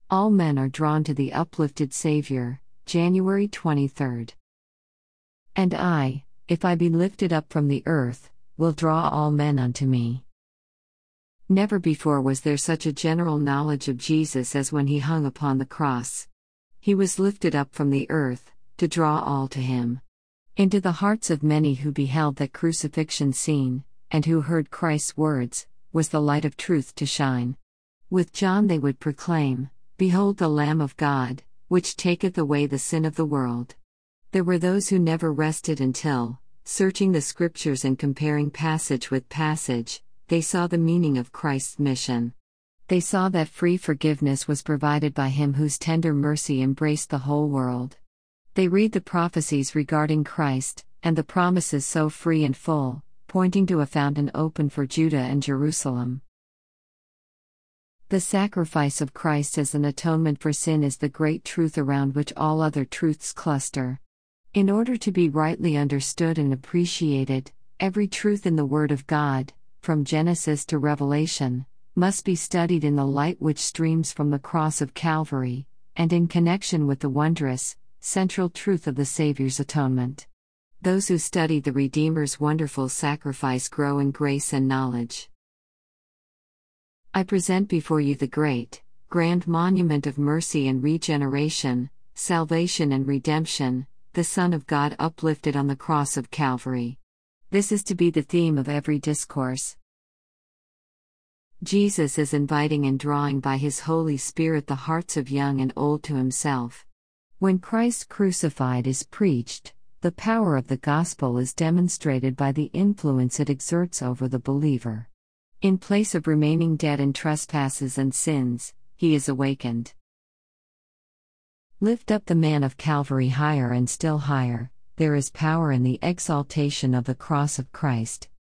All men are drawn to the uplifted Savior. January 23. And I, if I be lifted up from the earth, will draw all men unto me. Never before was there such a general knowledge of Jesus as when he hung upon the cross. He was lifted up from the earth, to draw all to him. Into the hearts of many who beheld that crucifixion scene, and who heard Christ's words, was the light of truth to shine. With John they would proclaim, Behold the Lamb of God, which taketh away the sin of the world. There were those who never rested until, searching the scriptures and comparing passage with passage, they saw the meaning of Christ's mission. They saw that free forgiveness was provided by him whose tender mercy embraced the whole world. They read the prophecies regarding Christ, and the promises so free and full, pointing to a fountain open for Judah and Jerusalem. The sacrifice of Christ as an atonement for sin is the great truth around which all other truths cluster. In order to be rightly understood and appreciated, every truth in the Word of God, from Genesis to Revelation, must be studied in the light which streams from the cross of Calvary, and in connection with the wondrous, central truth of the Savior's atonement. Those who study the Redeemer's wonderful sacrifice grow in grace and knowledge. I present before you the great, grand monument of mercy and regeneration, salvation and redemption, the Son of God uplifted on the cross of Calvary. This is to be the theme of every discourse. Jesus is inviting and drawing by His Holy Spirit the hearts of young and old to Himself. When Christ crucified is preached, the power of the gospel is demonstrated by the influence it exerts over the believer. In place of remaining dead in trespasses and sins, he is awakened. Lift up the man of Calvary higher and still higher. There is power in the exaltation of the cross of Christ.